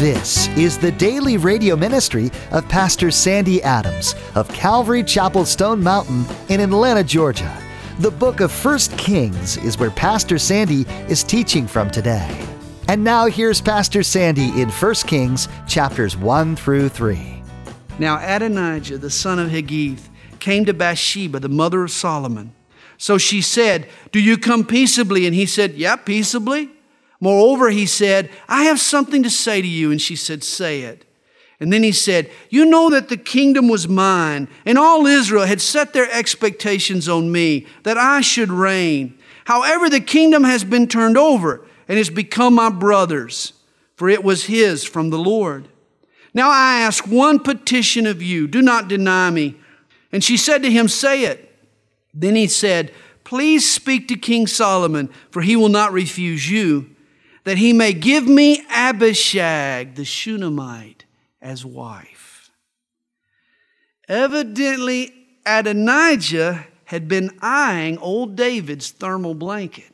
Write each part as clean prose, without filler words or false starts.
This is the daily radio ministry of Pastor Sandy Adams of Calvary Chapel Stone Mountain in Atlanta, Georgia. The book of 1 Kings is where Pastor Sandy is teaching from today. And now here's Pastor Sandy in 1 Kings chapters 1 through 3. Now Adonijah, the son of Haggith, came to Bathsheba, the mother of Solomon. So she said, "Do you come peaceably?" And he said, "Yeah, peaceably." Moreover, he said, "I have something to say to you." And she said, "Say it." And then he said, "You know that the kingdom was mine, and all Israel had set their expectations on me, that I should reign. However, the kingdom has been turned over, and has become my brother's, for it was his from the Lord. Now I ask one petition of you, do not deny me." And she said to him, "Say it." Then he said, "Please speak to King Solomon, for he will not refuse you, that he may give me Abishag the Shunammite as wife." Evidently, Adonijah had been eyeing old David's thermal blanket.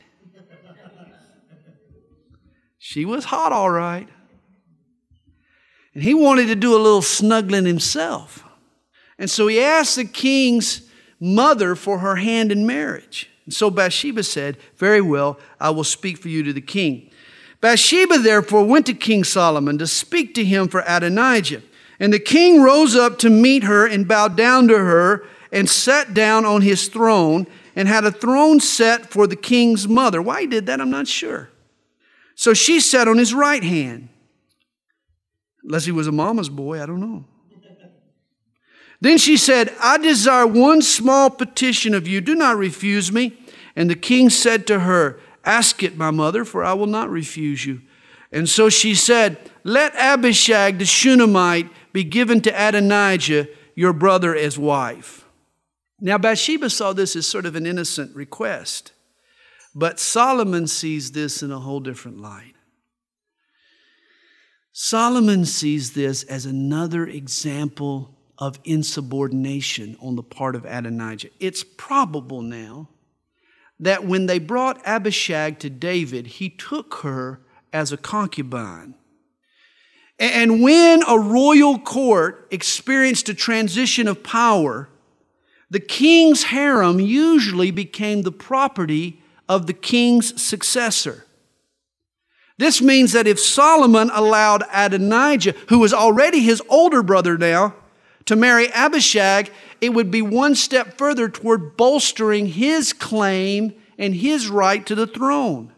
She was hot, all right. And he wanted to do a little snuggling himself. And so he asked the king's mother for her hand in marriage. And so Bathsheba said, "Very well, I will speak for you to the king." Bathsheba therefore went to King Solomon to speak to him for Adonijah. And the king rose up to meet her and bowed down to her and sat down on his throne and had a throne set for the king's mother. Why he did that, I'm not sure. So she sat on his right hand. Unless he was a mama's boy, I don't know. Then she said, "I desire one small petition of you. Do not refuse me." And the king said to her, "Ask it, my mother, for I will not refuse you." And so she said, "Let Abishag the Shunammite be given to Adonijah, your brother, as wife." Now Bathsheba saw this as sort of an innocent request. But Solomon sees this in a whole different light. Solomon sees this as another example of insubordination on the part of Adonijah. It's probable now that when they brought Abishag to David, he took her as a concubine. And when a royal court experienced a transition of power, the king's harem usually became the property of the king's successor. This means that if Solomon allowed Adonijah, who was already his older brother now, to marry Abishag, it would be one step further toward bolstering his claim and his right to the throne.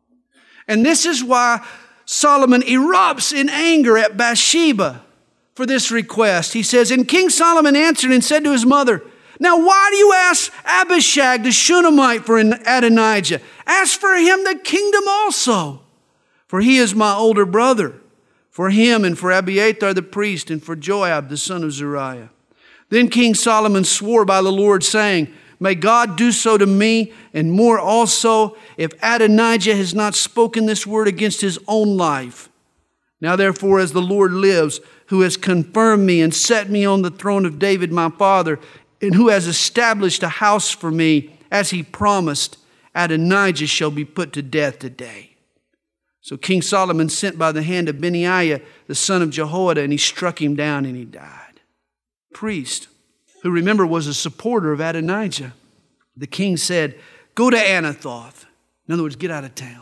And this is why Solomon erupts in anger at Bathsheba for this request. He says, "And King Solomon answered and said to his mother, 'Now why do you ask Abishag the Shunammite for Adonijah? Ask for him the kingdom also, for he is my older brother. For him and for Abiathar the priest and for Joab the son of Zeruiah.' Then King Solomon swore by the Lord, saying, 'May God do so to me, and more also, if Adonijah has not spoken this word against his own life. Now therefore, as the Lord lives, who has confirmed me and set me on the throne of David my father, and who has established a house for me, as he promised, Adonijah shall be put to death today.' So King Solomon sent by the hand of Benaiah, the son of Jehoiada, and he struck him down and he died." Priest, who remember was a supporter of Adonijah, the king said, "Go to Anathoth." In other words, get out of town.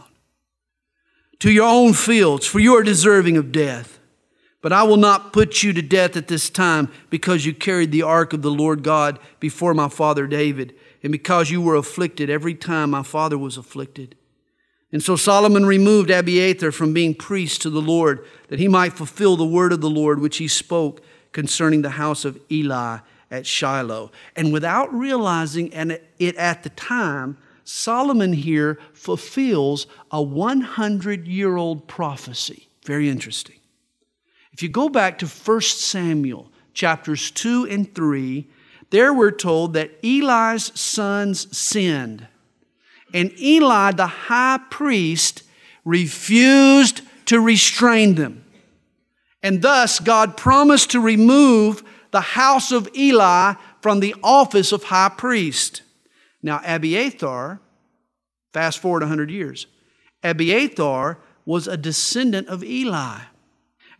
"To your own fields, for you are deserving of death. But I will not put you to death at this time, because you carried the ark of the Lord God before my father David, and because you were afflicted every time my father was afflicted." And so Solomon removed Abiathar from being priest to the Lord, that he might fulfill the word of the Lord which he spoke concerning the house of Eli at Shiloh. And without realizing it at the time, Solomon here fulfills a 100-year-old prophecy. Very interesting. If you go back to 1 Samuel chapters 2 and 3, there we're told that Eli's sons sinned. And Eli, the high priest, refused to restrain them. And thus, God promised to remove the house of Eli from the office of high priest. Now, Abiathar, fast forward 100 years, Abiathar was a descendant of Eli.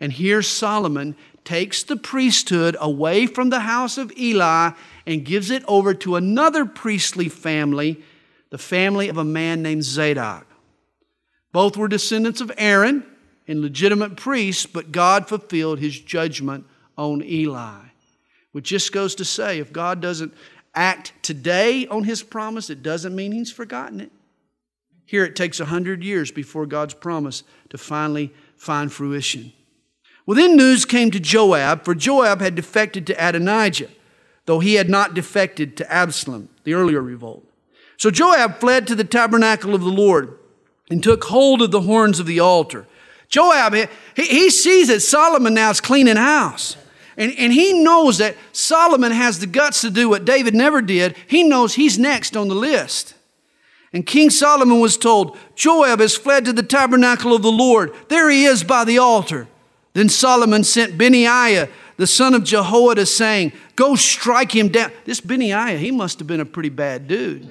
And here Solomon takes the priesthood away from the house of Eli and gives it over to another priestly family, the family of a man named Zadok. Both were descendants of Aaron and legitimate priests, but God fulfilled His judgment on Eli. Which just goes to say, if God doesn't act today on His promise, it doesn't mean He's forgotten it. Here it takes 100 years before God's promise to finally find fruition. Well, then news came to Joab, for Joab had defected to Adonijah, though he had not defected to Absalom, the earlier revolt. So Joab fled to the tabernacle of the Lord and took hold of the horns of the altar. Joab, he sees that Solomon now is cleaning house. And he knows that Solomon has the guts to do what David never did. He knows he's next on the list. And King Solomon was told, Joab has fled to the tabernacle of the Lord. There he is by the altar. Then Solomon sent Benaiah, the son of Jehoiada, saying, go strike him down. This Benaiah, he must have been a pretty bad dude.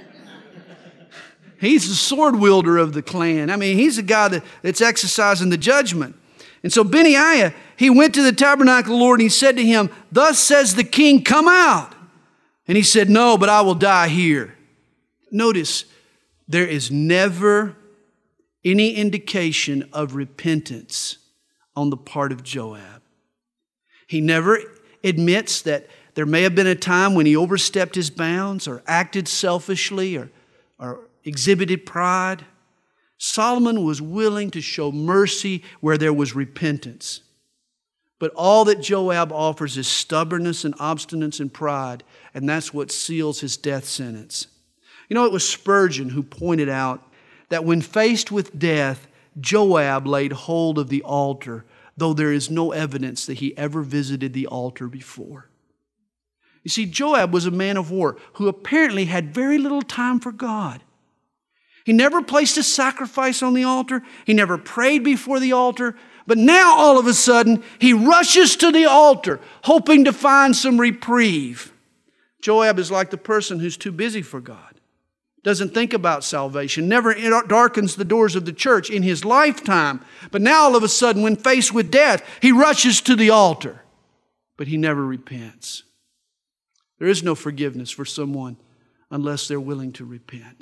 He's the sword wielder of the clan. I mean, he's the guy that's exercising the judgment. And so Benaiah, he went to the tabernacle of the Lord and he said to him, thus says the king, come out. And he said, no, but I will die here. Notice, there is never any indication of repentance on the part of Joab. He never admits that there may have been a time when he overstepped his bounds or acted selfishly or exhibited pride. Solomon was willing to show mercy where there was repentance. But all that Joab offers is stubbornness and obstinance and pride, and that's what seals his death sentence. You know, it was Spurgeon who pointed out that when faced with death, Joab laid hold of the altar, though there is no evidence that he ever visited the altar before. You see, Joab was a man of war who apparently had very little time for God. He never placed a sacrifice on the altar. He never prayed before the altar. But now, all of a sudden, he rushes to the altar, hoping to find some reprieve. Joab is like the person who's too busy for God, doesn't think about salvation, never darkens the doors of the church in his lifetime. But now, all of a sudden, when faced with death, he rushes to the altar. But he never repents. There is no forgiveness for someone unless they're willing to repent.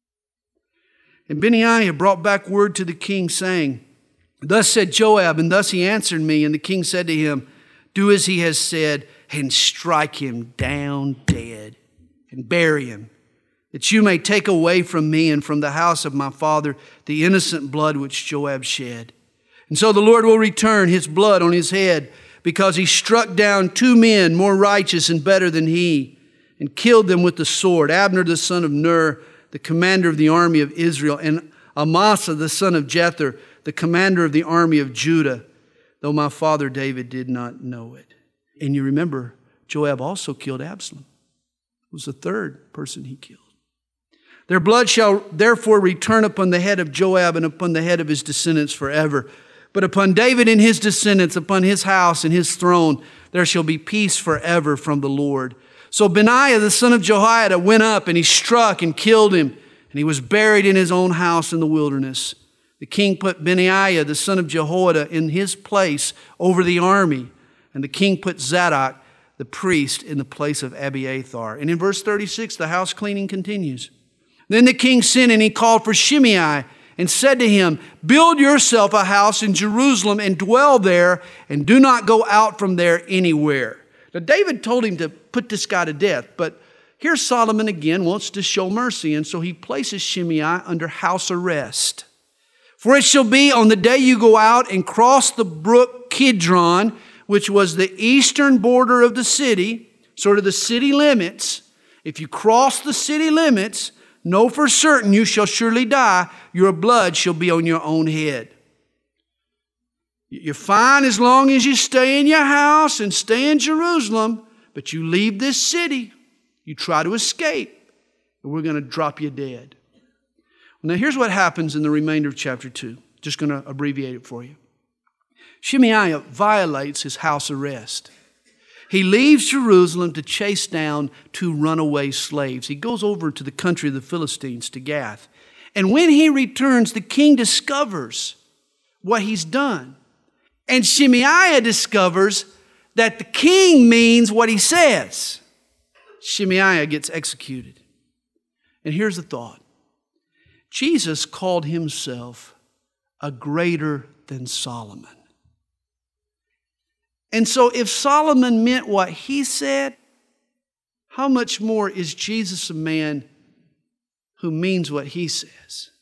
And Benaiah brought back word to the king, saying, thus said Joab, and thus he answered me. And the king said to him, do as he has said, and strike him down dead, and bury him, that you may take away from me and from the house of my father the innocent blood which Joab shed. And so the Lord will return his blood on his head, because he struck down 2 men more righteous and better than he, and killed them with the sword, Abner the son of Ner, the commander of the army of Israel, and Amasa the son of Jether, the commander of the army of Judah, though my father David did not know it. And you remember, Joab also killed Absalom. It was the third person he killed. Their blood shall therefore return upon the head of Joab and upon the head of his descendants forever. But upon David and his descendants, upon his house and his throne, there shall be peace forever from the Lord. So Benaiah, the son of Jehoiada, went up and he struck and killed him, and he was buried in his own house in the wilderness. The king put Benaiah, the son of Jehoiada, in his place over the army, and the king put Zadok, the priest, in the place of Abiathar. And in verse 36, the house cleaning continues. Then the king sent and he called for Shimei and said to him, build yourself a house in Jerusalem and dwell there, and do not go out from there anywhere. Now, David told him to put this guy to death, but here Solomon again wants to show mercy, and so he places Shimei under house arrest. For it shall be on the day you go out and cross the brook Kidron, which was the eastern border of the city, sort of the city limits. If you cross the city limits, know for certain you shall surely die. Your blood shall be on your own head. You're fine as long as you stay in your house and stay in Jerusalem, but you leave this city, you try to escape, and we're going to drop you dead. Now here's what happens in the remainder of chapter 2. Just going to abbreviate it for you. Shimei violates his house arrest. He leaves Jerusalem to chase down 2 runaway slaves. He goes over to the country of the Philistines, to Gath. And when he returns, the king discovers what he's done. And Shemaiah discovers that the king means what he says. Shemaiah gets executed. And here's the thought. Jesus called himself a greater than Solomon. And so if Solomon meant what he said, how much more is Jesus a man who means what he says?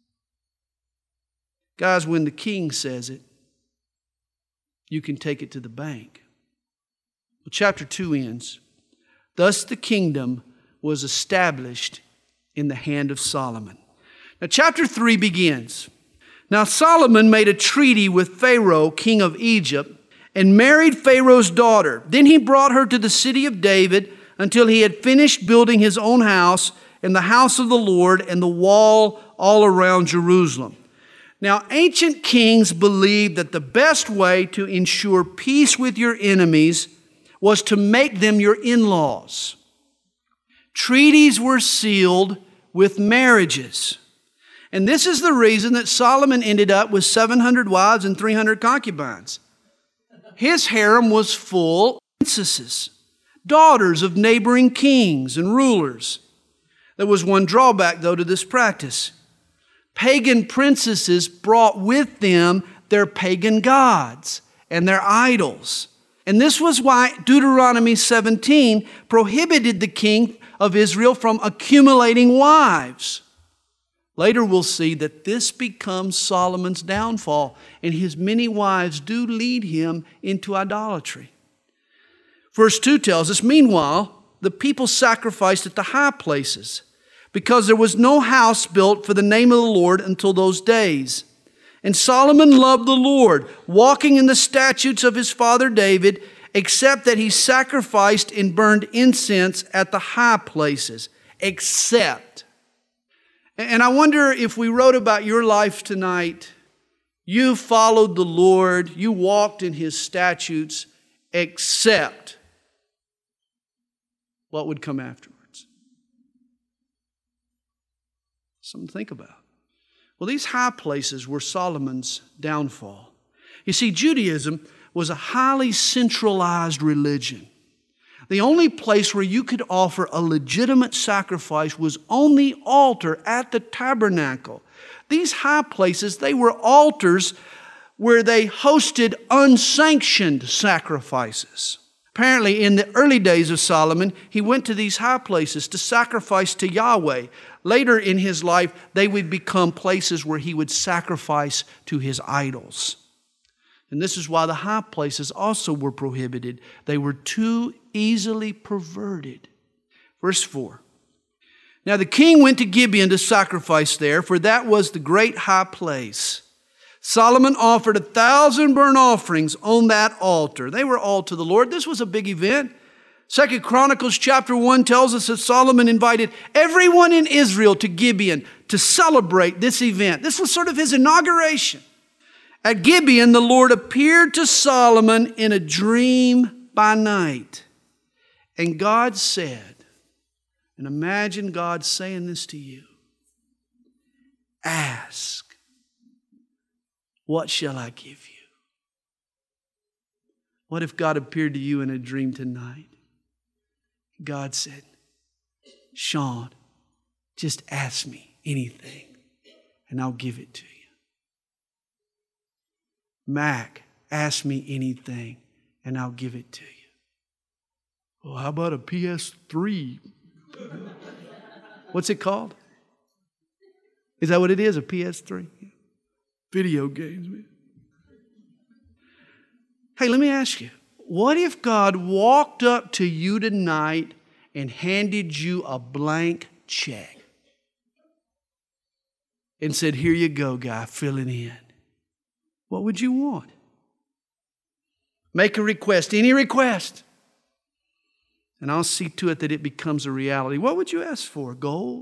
Guys, when the king says it, you can take it to the bank. Well, chapter 2 ends. Thus the kingdom was established in the hand of Solomon. Now chapter 3 begins. Now Solomon made a treaty with Pharaoh, king of Egypt, and married Pharaoh's daughter. Then he brought her to the city of David until he had finished building his own house and the house of the Lord and the wall all around Jerusalem. Now, ancient kings believed that the best way to ensure peace with your enemies was to make them your in-laws. Treaties were sealed with marriages. And this is the reason that Solomon ended up with 700 wives and 300 concubines. His harem was full of princesses, daughters of neighboring kings and rulers. There was one drawback, though, to this practice. Pagan princesses brought with them their pagan gods and their idols. And this was why Deuteronomy 17 prohibited the king of Israel from accumulating wives. Later we'll see that this becomes Solomon's downfall, and his many wives do lead him into idolatry. Verse 2 tells us, meanwhile, the people sacrificed at the high places, because there was no house built for the name of the Lord until those days. And Solomon loved the Lord, walking in the statutes of his father David, except that he sacrificed and burned incense at the high places. Except. And I wonder if we wrote about your life tonight, you followed the Lord, you walked in his statutes, except what would come afterwards. Something to think about. Well, these high places were Solomon's downfall. You see, Judaism was a highly centralized religion. The only place where you could offer a legitimate sacrifice was on the altar at the tabernacle. These high places, they were altars where they hosted unsanctioned sacrifices. Apparently, in the early days of Solomon, he went to these high places to sacrifice to Yahweh. Later in his life, they would become places where he would sacrifice to his idols. And this is why the high places also were prohibited. They were too easily perverted. Verse 4. Now the king went to Gibeon to sacrifice there, for that was the great high place. Solomon offered 1,000 burnt offerings on that altar. They were all to the Lord. This was a big event. 2 Chronicles chapter 1 tells us that Solomon invited everyone in Israel to Gibeon to celebrate this event. This was sort of his inauguration. At Gibeon, the Lord appeared to Solomon in a dream by night. And God said, and imagine God saying this to you, ask, what shall I give you? What if God appeared to you in a dream tonight? God said, Sean, just ask me anything and I'll give it to you. Mac, ask me anything and I'll give it to you. Well, how about a PS3? What's it called? Is that what it is, a PS3? Video games, man. Hey, let me ask you, what if God walked up to you tonight and handed you a blank check and said, here you go, guy, fill it in? What would you want? Make a request, any request, and I'll see to it that it becomes a reality. What would you ask for? Gold?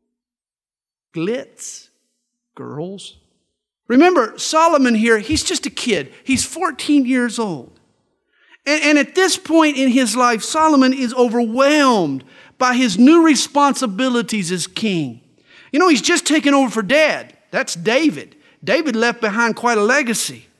Glitz? Girls? Remember, Solomon here, he's just a kid. He's 14 years old. And at this point in his life, Solomon is overwhelmed by his new responsibilities as king. You know, he's just taken over for dad. That's David. David left behind quite a legacy.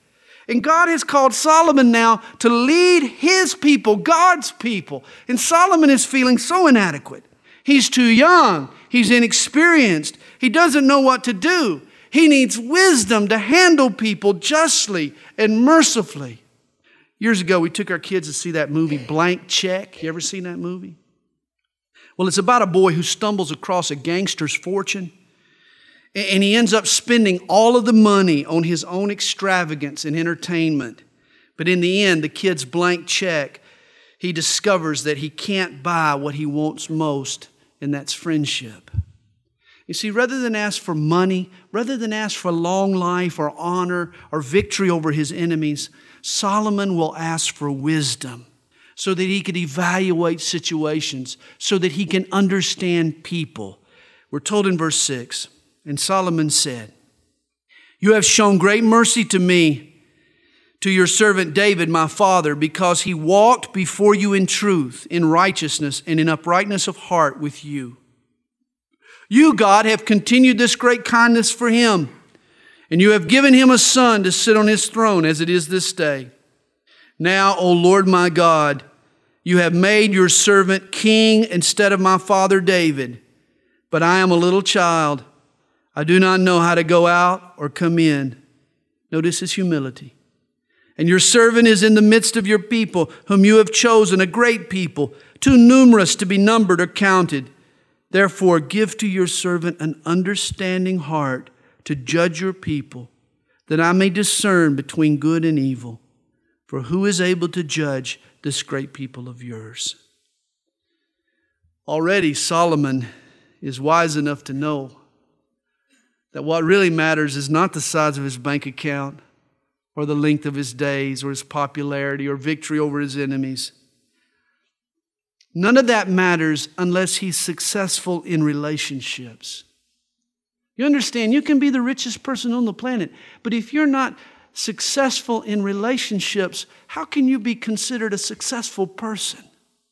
And God has called Solomon now to lead his people, God's people. And Solomon is feeling so inadequate. He's too young. He's inexperienced. He doesn't know what to do. He needs wisdom to handle people justly and mercifully. Years ago, we took our kids to see that movie, Blank Check. You ever seen that movie? Well, it's about a boy who stumbles across a gangster's fortune, and he ends up spending all of the money on his own extravagance and entertainment. But in the end, the kid's blank check, he discovers that he can't buy what he wants most, and that's friendship. You see, rather than ask for money, rather than ask for long life or honor or victory over his enemies, Solomon will ask for wisdom so that he could evaluate situations, so that he can understand people. We're told in verse 6, and Solomon said, "You have shown great mercy to me, to your servant David, my father, because he walked before you in truth, in righteousness, and in uprightness of heart with you. You, God, have continued this great kindness for him, and you have given him a son to sit on his throne as it is this day. Now, O Lord my God, you have made your servant king instead of my father David, but I am a little child. I do not know how to go out or come in." Notice his humility. "And your servant is in the midst of your people, whom you have chosen, a great people, too numerous to be numbered or counted. Therefore, give to your servant an understanding heart to judge your people, that I may discern between good and evil. For who is able to judge this great people of yours?" Already, Solomon is wise enough to know that what really matters is not the size of his bank account or the length of his days or his popularity or victory over his enemies. None of that matters unless he's successful in relationships. You understand, you can be the richest person on the planet, but if you're not successful in relationships, how can you be considered a successful person?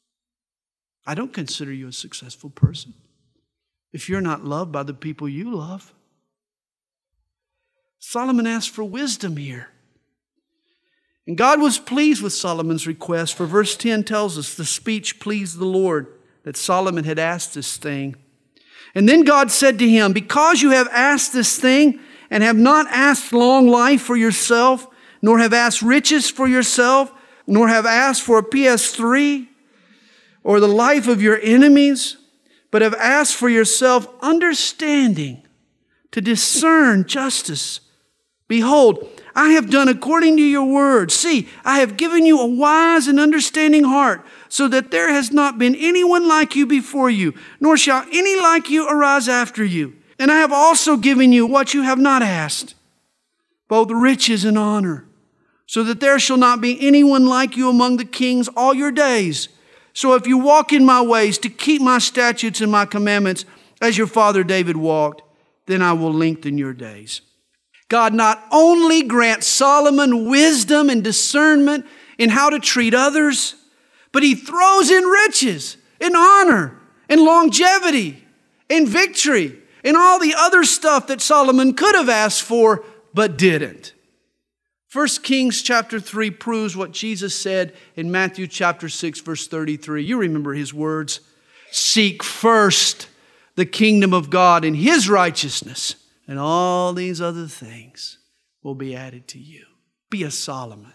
I don't consider you a successful person if you're not loved by the people you love. Solomon asked for wisdom here. And God was pleased with Solomon's request, for verse 10 tells us the speech pleased the Lord, that Solomon had asked this thing. And then God said to him, "Because you have asked this thing and have not asked long life for yourself, nor have asked riches for yourself, nor have asked for a PS3 or the life of your enemies, but have asked for yourself understanding to discern justice. Behold, I have done according to your word. See, I have given you a wise and understanding heart, so that there has not been anyone like you before you, nor shall any like you arise after you. And I have also given you what you have not asked, both riches and honor, so that there shall not be anyone like you among the kings all your days. So if you walk in my ways to keep my statutes and my commandments, as your father David walked, then I will lengthen your days." God not only grants Solomon wisdom and discernment in how to treat others, but he throws in riches and honor and longevity and victory and all the other stuff that Solomon could have asked for but didn't. 1 Kings chapter 3 proves what Jesus said in Matthew chapter 6 verse 33. You remember his words. "Seek first the kingdom of God and his righteousness, and all these other things will be added to you." Be a Solomon.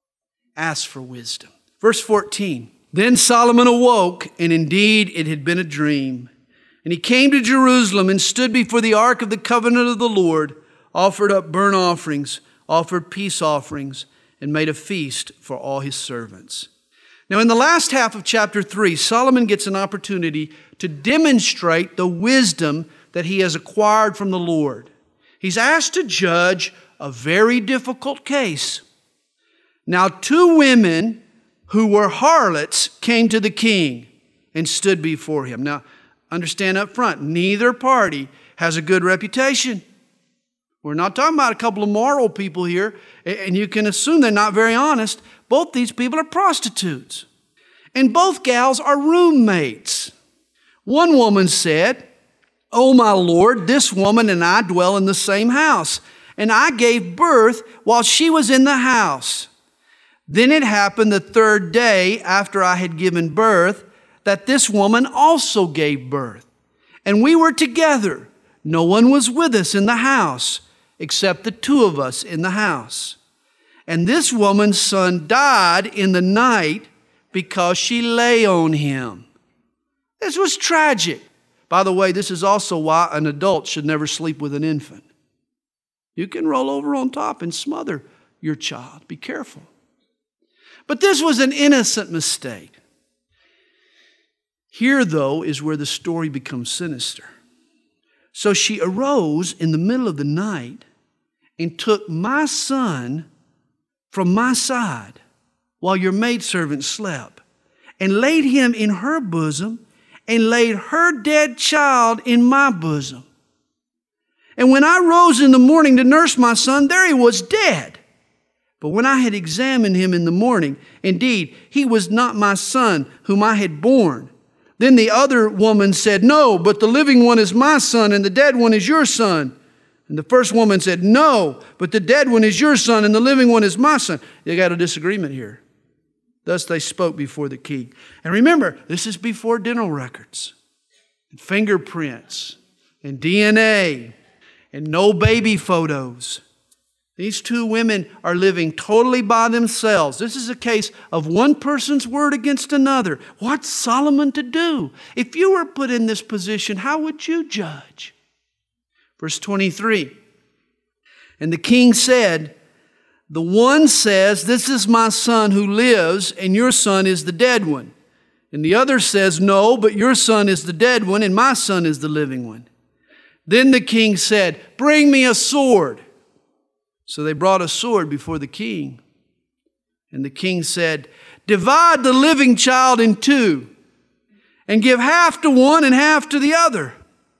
Ask for wisdom. Verse 14, "Then Solomon awoke, and indeed it had been a dream. And he came to Jerusalem and stood before the ark of the covenant of the Lord, offered up burnt offerings, offered peace offerings, and made a feast for all his servants." Now, in the last half of chapter 3, Solomon gets an opportunity to demonstrate the wisdom that he has acquired from the Lord. He's asked to judge a very difficult case. Now, 2 women who were harlots came to the king and stood before him. Now, understand up front, neither party has a good reputation. We're not talking about a couple of moral people here, and you can assume they're not very honest. Both these people are prostitutes, and both gals are roommates. One woman said, "Oh, my Lord, this woman and I dwell in the same house, and I gave birth while she was in the house. Then it happened the third day after I had given birth that this woman also gave birth. And we were together. No one was with us in the house, except the two of us in the house. And this woman's son died in the night because she lay on him. This was tragic. By the way, this is also why an adult should never sleep with an infant. You can roll over on top and smother your child. Be careful. But this was an innocent mistake. Here, though, is where the story becomes sinister. So she arose in the middle of the night and took my son from my side while your maidservant slept, and laid him in her bosom, and laid her dead child in my bosom. And when I rose in the morning to nurse my son, there he was dead. But when I had examined him in the morning, indeed, he was not my son whom I had born. Then the other woman said, "No, but the living one is my son, and the dead one is your son." And the first woman said, "No, but the dead one is your son, and the living one is my son." You got a disagreement here. Thus they spoke before the king. And remember, this is before dental records, and fingerprints, and DNA, and no baby photos. These two women are living totally by themselves. This is a case of one person's word against another. What's Solomon to do? If you were put in this position, how would you judge? Verse 23, and the king said, "The one says, 'This is my son who lives, and your son is the dead one.' And the other says, 'No, but your son is the dead one, and my son is the living one.' Then the king said, 'Bring me a sword.' So they brought a sword before the king. And the king said, 'Divide the living child in two, and give half to one and half to the other.'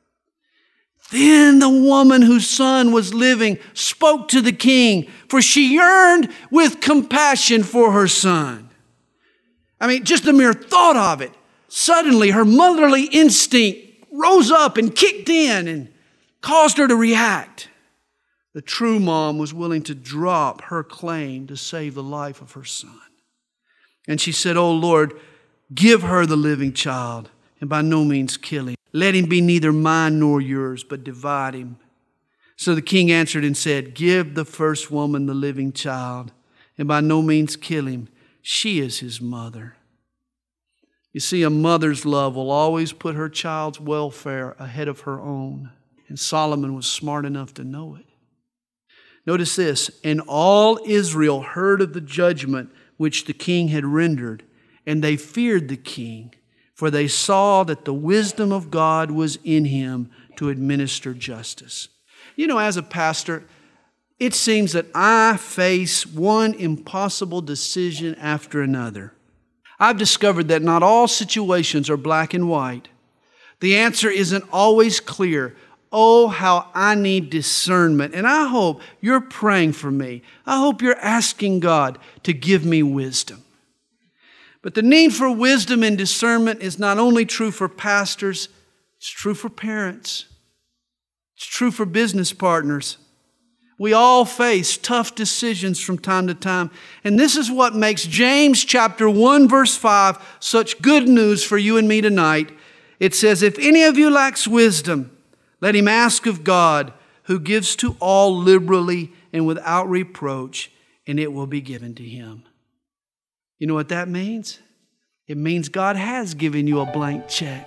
Then the woman whose son was living spoke to the king, for she yearned with compassion for her son." I mean, just the mere thought of it. Suddenly, her motherly instinct rose up and kicked in and caused her to react. The true mom was willing to drop her claim to save the life of her son. And she said, "Oh Lord, give her the living child, and by no means kill him. Let him be neither mine nor yours, but divide him." So the king answered and said, "Give the first woman the living child, and by no means kill him. She is his mother." You see, a mother's love will always put her child's welfare ahead of her own. And Solomon was smart enough to know it. Notice this, "And all Israel heard of the judgment which the king had rendered, and they feared the king, for they saw that the wisdom of God was in him to administer justice." You know, as a pastor, it seems that I face one impossible decision after another. I've discovered that not all situations are black and white. The answer isn't always clear. Oh, how I need discernment. And I hope you're praying for me. I hope you're asking God to give me wisdom. But the need for wisdom and discernment is not only true for pastors, it's true for parents. It's true for business partners. We all face tough decisions from time to time. And this is what makes James chapter 1, verse 5 such good news for you and me tonight. It says, "If any of you lacks wisdom, let him ask of God, who gives to all liberally and without reproach, and it will be given to him." You know what that means? It means God has given you a blank check.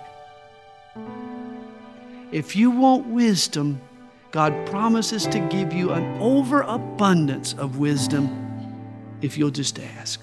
If you want wisdom, God promises to give you an overabundance of wisdom if you'll just ask.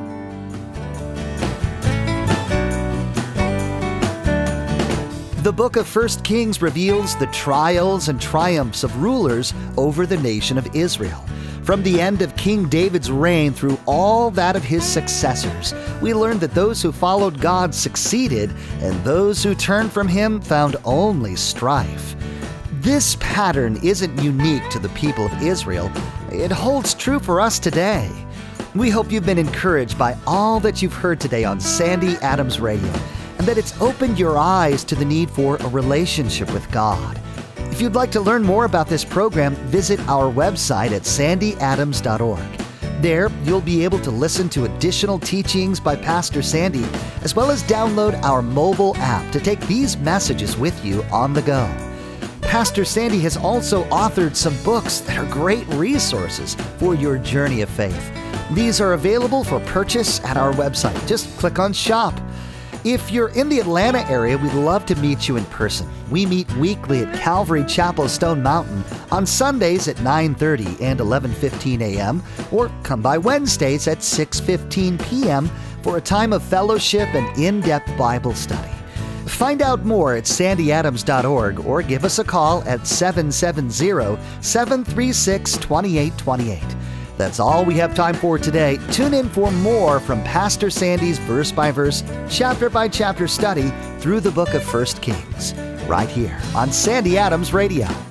The book of 1 Kings reveals the trials and triumphs of rulers over the nation of Israel. From the end of King David's reign through all that of his successors, we learn that those who followed God succeeded, and those who turned from him found only strife. This pattern isn't unique to the people of Israel. It holds true for us today. We hope you've been encouraged by all that you've heard today on Sandy Adams Radio, and that it's opened your eyes to the need for a relationship with God. If you'd like to learn more about this program, visit our website at sandyadams.org. There, you'll be able to listen to additional teachings by Pastor Sandy, as well as download our mobile app to take these messages with you on the go. Pastor Sandy has also authored some books that are great resources for your journey of faith. These are available for purchase at our website. Just click on Shop. If you're in the Atlanta area, we'd love to meet you in person. We meet weekly at Calvary Chapel, Stone Mountain on Sundays at 9:30 and 11:15 a.m., or come by Wednesdays at 6:15 p.m. for a time of fellowship and in-depth Bible study. Find out more at sandyadams.org or give us a call at 770-736-2828. That's all we have time for today. Tune in for more from Pastor Sandy's verse-by-verse, chapter-by-chapter study through the book of 1 Kings, right here on Sandy Adams Radio.